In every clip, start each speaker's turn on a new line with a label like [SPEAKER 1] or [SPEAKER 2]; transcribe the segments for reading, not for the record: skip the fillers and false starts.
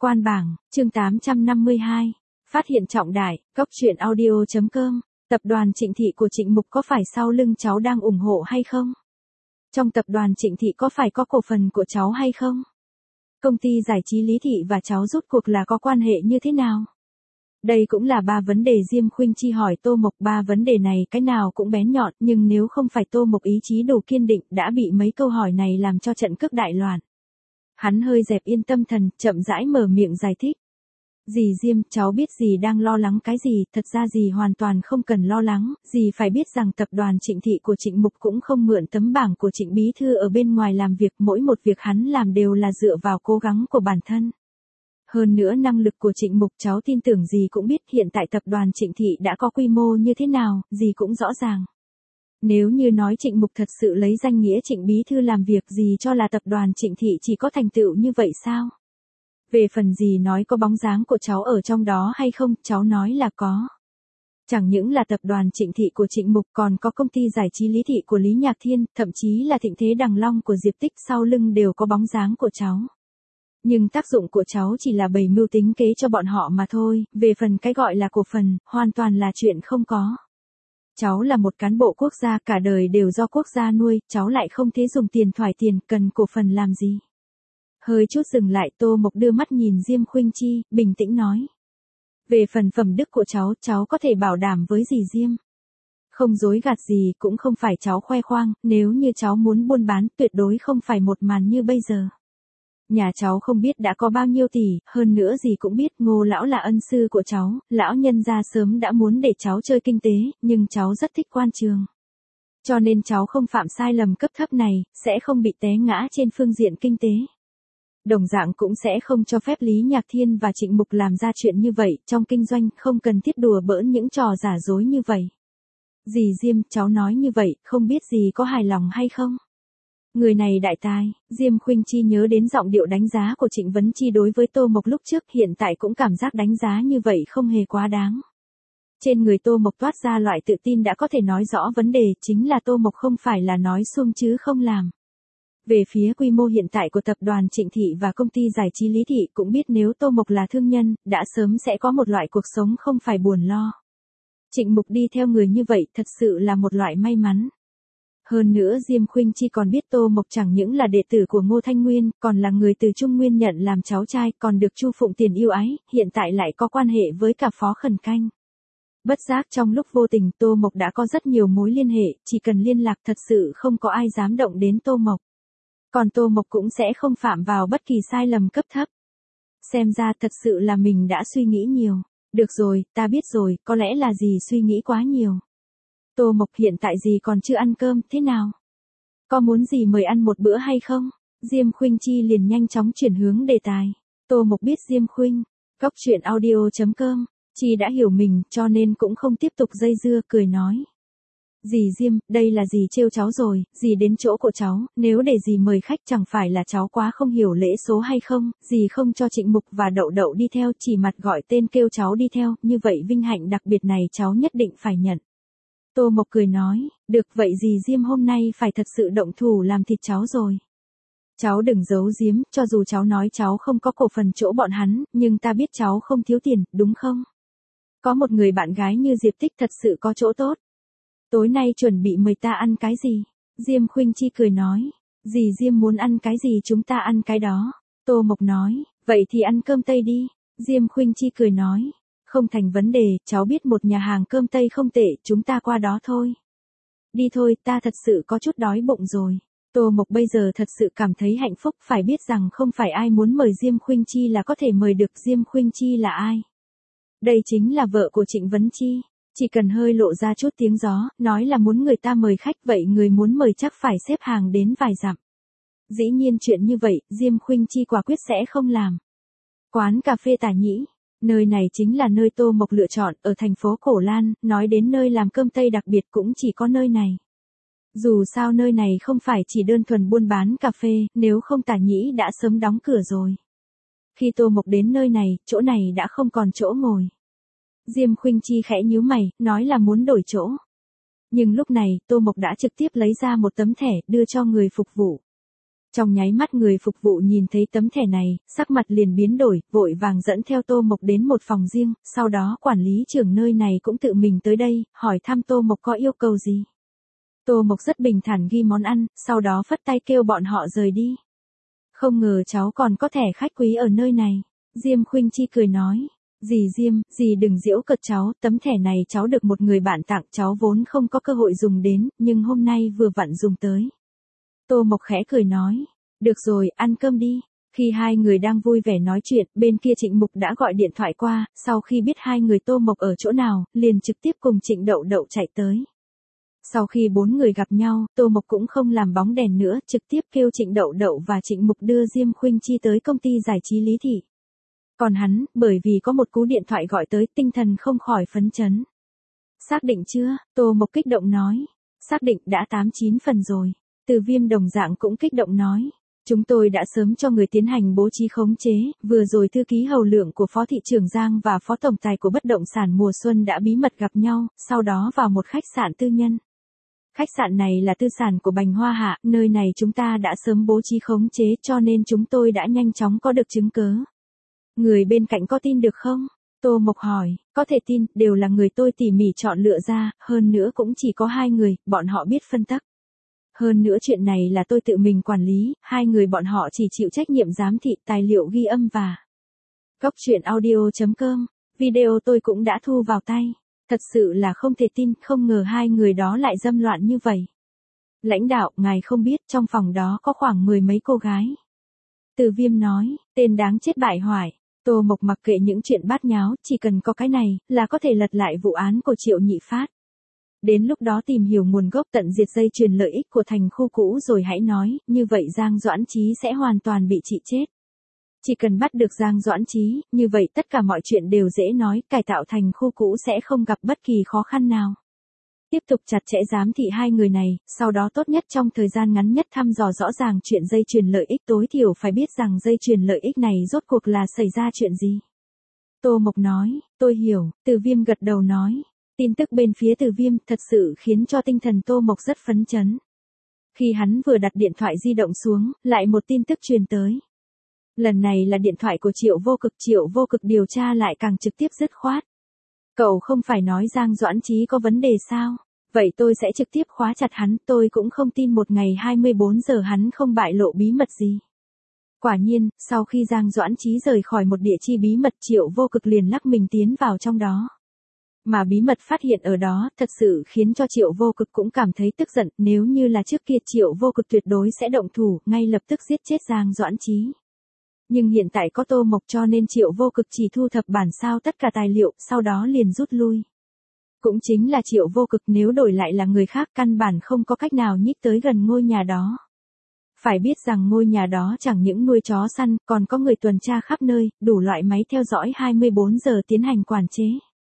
[SPEAKER 1] Quan bảng, chương 852. Phát hiện trọng đại, Cóc truyện audio.com. Tập đoàn Trịnh Thị của Trịnh Mục có phải sau lưng cháu đang ủng hộ hay không? Trong tập đoàn Trịnh Thị có phải có cổ phần của cháu hay không? Công ty giải trí Lý Thị và cháu rốt cuộc là có quan hệ như thế nào? Đây cũng là 3 vấn đề Diêm Khuynh Chi hỏi Tô Mộc. 3 vấn đề này cái nào cũng bén nhọn, nhưng nếu không phải Tô Mộc ý chí đủ kiên định đã bị mấy câu hỏi này làm cho trận cước đại loạn. Hắn hơi dẹp yên tâm thần, chậm rãi mở miệng giải thích. Dì Diêm, cháu biết dì đang lo lắng cái gì, thật ra dì hoàn toàn không cần lo lắng, dì phải biết rằng tập đoàn Trịnh Thị của Trịnh Mục cũng không mượn tấm bảng của Trịnh Bí Thư ở bên ngoài làm việc, mỗi một việc hắn làm đều là dựa vào cố gắng của bản thân. Hơn nữa năng lực của Trịnh Mục cháu tin tưởng dì cũng biết hiện tại tập đoàn Trịnh Thị đã có quy mô như thế nào, dì cũng rõ ràng. Nếu như nói Trịnh Mục thật sự lấy danh nghĩa Trịnh Bí Thư làm việc, dì cho là tập đoàn Trịnh Thị chỉ có thành tựu như vậy sao? Về phần dì nói có bóng dáng của cháu ở trong đó hay không, cháu nói là có. Chẳng những là tập đoàn Trịnh Thị của Trịnh Mục, còn có công ty giải trí Lý Thị của Lý Nhạc Thiên, thậm chí là Thịnh Thế Đằng Long của Diệp Tích, sau lưng đều có bóng dáng của cháu. Nhưng tác dụng của cháu chỉ là bày mưu tính kế cho bọn họ mà thôi, về phần cái gọi là cổ phần, hoàn toàn là chuyện không có. Cháu là một cán bộ quốc gia, cả đời đều do quốc gia nuôi, cháu lại không thế dùng tiền thoải tiền, cần cổ phần làm gì? Hơi chút dừng lại, Tô Mộc đưa mắt nhìn Diêm Khuynh Chi, bình tĩnh nói. Về phần phẩm đức của cháu có thể bảo đảm với dì Diêm. Không dối gạt gì, cũng không phải cháu khoe khoang, nếu như cháu muốn buôn bán, tuyệt đối không phải một màn như bây giờ. Nhà cháu không biết đã có bao nhiêu tỷ, hơn nữa dì cũng biết Ngô lão là ân sư của cháu, lão nhân gia sớm đã muốn để cháu chơi kinh tế, nhưng cháu rất thích quan trường. Cho nên cháu không phạm sai lầm cấp thấp này, sẽ không bị té ngã trên phương diện kinh tế. Đồng dạng cũng sẽ không cho phép Lý Nhạc Thiên và Trịnh Mục làm ra chuyện như vậy, trong kinh doanh không cần thiết đùa bỡn những trò giả dối như vậy. Dì Diêm, cháu nói như vậy, không biết dì có hài lòng hay không? Người này đại tài, Diêm Khuynh Chi nhớ đến giọng điệu đánh giá của Trịnh Vấn Chi đối với Tô Mộc lúc trước, hiện tại cũng cảm giác đánh giá như vậy không hề quá đáng. Trên người Tô Mộc toát ra loại tự tin đã có thể nói rõ vấn đề, chính là Tô Mộc không phải là nói suông chứ không làm. Về phía quy mô hiện tại của tập đoàn Trịnh Thị và công ty giải trí Lý Thị cũng biết nếu Tô Mộc là thương nhân, đã sớm sẽ có một loại cuộc sống không phải buồn lo. Trịnh Mục đi theo người như vậy thật sự là một loại may mắn. Hơn nữa Diêm Khuynh Chi còn biết Tô Mộc chẳng những là đệ tử của Ngô Thanh Nguyên, còn là người từ Trung Nguyên nhận làm cháu trai, còn được Chu Phụng Tiền yêu ái, hiện tại lại có quan hệ với cả Phó Khẩn Canh. Bất giác trong lúc vô tình Tô Mộc đã có rất nhiều mối liên hệ, chỉ cần liên lạc thật sự không có ai dám động đến Tô Mộc. Còn Tô Mộc cũng sẽ không phạm vào bất kỳ sai lầm cấp thấp. Xem ra thật sự là mình đã suy nghĩ nhiều. Được rồi, ta biết rồi, có lẽ là dì suy nghĩ quá nhiều. Tô Mộc, hiện tại dì còn chưa ăn cơm, thế nào? Có muốn dì mời ăn một bữa hay không? Diêm Khuynh Chi liền nhanh chóng chuyển hướng đề tài. Tô Mộc biết Diêm Khuynh, Cóc truyện audio.com, Chi đã hiểu mình, cho nên cũng không tiếp tục dây dưa, cười nói. Dì Diêm, đây là dì trêu cháu rồi, dì đến chỗ của cháu, nếu để dì mời khách chẳng phải là cháu quá không hiểu lễ số hay không, dì không cho Trịnh Mục và Đậu Đậu đi theo, chỉ mặt gọi tên kêu cháu đi theo, như vậy vinh hạnh đặc biệt này cháu nhất định phải nhận. Tô Mộc cười nói, được vậy dì Diêm hôm nay phải thật sự động thủ làm thịt cháu rồi. Cháu đừng giấu giếm, cho dù cháu nói cháu không có cổ phần chỗ bọn hắn, nhưng ta biết cháu không thiếu tiền, đúng không? Có một người bạn gái như Diệp Tích thật sự có chỗ tốt. Tối nay chuẩn bị mời ta ăn cái gì? Diêm Khuynh Chi cười nói. Dì Diêm muốn ăn cái gì chúng ta ăn cái đó. Tô Mộc nói. Vậy thì ăn cơm Tây đi. Diêm Khuynh Chi cười nói. Không thành vấn đề, cháu biết một nhà hàng cơm Tây không tệ, chúng ta qua đó thôi. Đi thôi, ta thật sự có chút đói bụng rồi. Tô Mộc bây giờ thật sự cảm thấy hạnh phúc, phải biết rằng không phải ai muốn mời Diêm Khuynh Chi là có thể mời được. Diêm Khuynh Chi là ai? Đây chính là vợ của Trịnh Vấn Chi. Chỉ cần hơi lộ ra chút tiếng gió, nói là muốn người ta mời khách, vậy người muốn mời chắc phải xếp hàng đến vài dặm. Dĩ nhiên chuyện như vậy, Diêm Khuynh Chi quả quyết sẽ không làm. Quán cà phê Tả Nhĩ, nơi này chính là nơi Tô Mộc lựa chọn, ở thành phố Cổ Lan, nói đến nơi làm cơm Tây đặc biệt cũng chỉ có nơi này. Dù sao nơi này không phải chỉ đơn thuần buôn bán cà phê, nếu không Tả Nhĩ đã sớm đóng cửa rồi. Khi Tô Mộc đến nơi này, chỗ này đã không còn chỗ ngồi. Diêm Khuynh Chi khẽ nhíu mày, nói là muốn đổi chỗ. Nhưng lúc này, Tô Mộc đã trực tiếp lấy ra một tấm thẻ, đưa cho người phục vụ. Trong nháy mắt người phục vụ nhìn thấy tấm thẻ này, sắc mặt liền biến đổi, vội vàng dẫn theo Tô Mộc đến một phòng riêng, sau đó quản lý trưởng nơi này cũng tự mình tới đây, hỏi thăm Tô Mộc có yêu cầu gì. Tô Mộc rất bình thản ghi món ăn, sau đó phất tay kêu bọn họ rời đi. Không ngờ cháu còn có thẻ khách quý ở nơi này. Diêm Khuynh Chi cười nói. Dì Diêm, dì đừng giễu cợt cháu, tấm thẻ này cháu được một người bạn tặng, cháu vốn không có cơ hội dùng đến, nhưng hôm nay vừa vặn dùng tới. Tô Mộc khẽ cười nói. Được rồi, ăn cơm đi. Khi hai người đang vui vẻ nói chuyện, bên kia Trịnh Mục đã gọi điện thoại qua, sau khi biết hai người Tô Mộc ở chỗ nào, liền trực tiếp cùng Trịnh Đậu Đậu chạy tới. Sau khi bốn người gặp nhau, Tô Mộc cũng không làm bóng đèn nữa, trực tiếp kêu Trịnh Đậu Đậu và Trịnh Mục đưa Diêm Khuynh Chi tới công ty giải trí Lý Thị. Còn hắn, bởi vì có một cú điện thoại gọi tới, tinh thần không khỏi phấn chấn. Xác định chưa? Tô Mộc kích động nói. Xác định đã 89 phần rồi. Từ Viêm đồng dạng cũng kích động nói. Chúng tôi đã sớm cho người tiến hành bố trí khống chế, vừa rồi thư ký hầu lượng của Phó Thị trưởng Giang và Phó Tổng tài của bất động sản Mùa Xuân đã bí mật gặp nhau, sau đó vào một khách sạn tư nhân. Khách sạn này là tư sản của Bành Hoa Hạ, nơi này chúng ta đã sớm bố trí khống chế cho nên chúng tôi đã nhanh chóng có được chứng cớ. Người bên cạnh có tin được không? Tô Mộc hỏi, có thể tin, đều là người tôi tỉ mỉ chọn lựa ra, hơn nữa cũng chỉ có hai người, bọn họ biết phân tắc. Hơn nữa chuyện này là tôi tự mình quản lý, hai người bọn họ chỉ chịu trách nhiệm giám thị tài liệu ghi âm và Góc truyện audio.com, video tôi cũng đã thu vào tay. Thật sự là không thể tin, không ngờ hai người đó lại dâm loạn như vậy. Lãnh đạo, ngài không biết trong phòng đó có khoảng 10 mấy cô gái. Từ Viêm nói, tên đáng chết bại hoại. Tô Mộc mặc kệ những chuyện bát nháo, chỉ cần có cái này, là có thể lật lại vụ án của Triệu Nhị Phát. Đến lúc đó tìm hiểu nguồn gốc tận diệt dây chuyền lợi ích của thành khu cũ rồi hãy nói, như vậy Giang Doãn Chí sẽ hoàn toàn bị trị chết. Chỉ cần bắt được Giang Doãn Chí, như vậy tất cả mọi chuyện đều dễ nói, cải tạo thành khu cũ sẽ không gặp bất kỳ khó khăn nào. Tiếp tục chặt chẽ giám thị hai người này, sau đó tốt nhất trong thời gian ngắn nhất thăm dò rõ ràng chuyện dây chuyền lợi ích, tối thiểu phải biết rằng dây chuyền lợi ích này rốt cuộc là xảy ra chuyện gì. Tô Mộc nói, tôi hiểu. Từ Viêm gật đầu nói. Tin tức bên phía Từ Viêm thật sự khiến cho tinh thần Tô Mộc rất phấn chấn. Khi hắn vừa đặt điện thoại di động xuống, lại một tin tức truyền tới. Lần này là điện thoại của Triệu Vô Cực điều tra lại càng trực tiếp dứt khoát. Cậu không phải nói Giang Doãn Chí có vấn đề sao? Vậy tôi sẽ trực tiếp khóa chặt hắn, tôi cũng không tin một ngày 24 giờ hắn không bại lộ bí mật gì. Quả nhiên, sau khi Giang Doãn Chí rời khỏi một địa chi bí mật, Triệu Vô Cực liền lắc mình tiến vào trong đó. Mà bí mật phát hiện ở đó, thật sự khiến cho Triệu Vô Cực cũng cảm thấy tức giận, nếu như là trước kia Triệu Vô Cực tuyệt đối sẽ động thủ, ngay lập tức giết chết Giang Doãn Chí. Nhưng hiện tại có Tô Mộc cho nên Triệu Vô Cực chỉ thu thập bản sao tất cả tài liệu, sau đó liền rút lui. Cũng chính là Triệu Vô Cực nếu đổi lại là người khác căn bản không có cách nào nhích tới gần ngôi nhà đó. Phải biết rằng ngôi nhà đó chẳng những nuôi chó săn, còn có người tuần tra khắp nơi, đủ loại máy theo dõi 24 giờ tiến hành quản chế.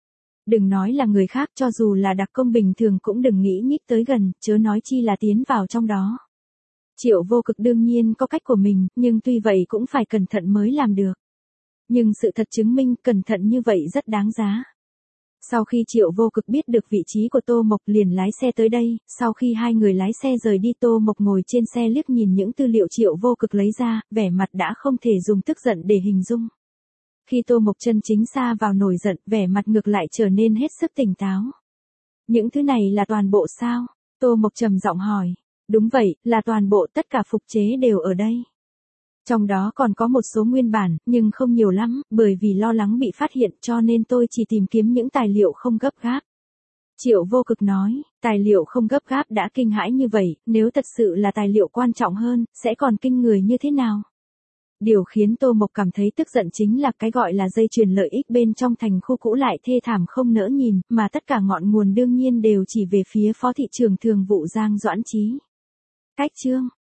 [SPEAKER 1] Đừng nói là người khác, cho dù là đặc công bình thường cũng đừng nghĩ nhích tới gần, chớ nói chi là tiến vào trong đó. Triệu Vô Cực đương nhiên có cách của mình, nhưng tuy vậy cũng phải cẩn thận mới làm được. Nhưng sự thật chứng minh cẩn thận như vậy rất đáng giá. Sau khi Triệu Vô Cực biết được vị trí của Tô Mộc liền lái xe tới đây, sau khi hai người lái xe rời đi Tô Mộc ngồi trên xe liếc nhìn những tư liệu Triệu Vô Cực lấy ra, vẻ mặt đã không thể dùng tức giận để hình dung. Khi Tô Mộc chân chính sa vào nổi giận, vẻ mặt ngược lại trở nên hết sức tỉnh táo. Những thứ này là toàn bộ sao? Tô Mộc trầm giọng hỏi. Đúng vậy, là toàn bộ, tất cả phục chế đều ở đây. Trong đó còn có một số nguyên bản, nhưng không nhiều lắm, bởi vì lo lắng bị phát hiện cho nên tôi chỉ tìm kiếm những tài liệu không gấp gáp. Triệu Vô Cực nói, tài liệu không gấp gáp đã kinh hãi như vậy, nếu thật sự là tài liệu quan trọng hơn, sẽ còn kinh người như thế nào? Điều khiến Tô Mộc cảm thấy tức giận chính là cái gọi là dây chuyền lợi ích bên trong thành khu cũ lại thê thảm không nỡ nhìn, mà tất cả ngọn nguồn đương nhiên đều chỉ về phía Phó Thị trưởng Thường vụ Giang Doãn Chí. Cách chương